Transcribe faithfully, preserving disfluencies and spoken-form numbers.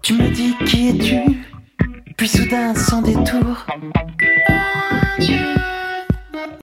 Tu me dis qui es-tu? Puis soudain sans détour,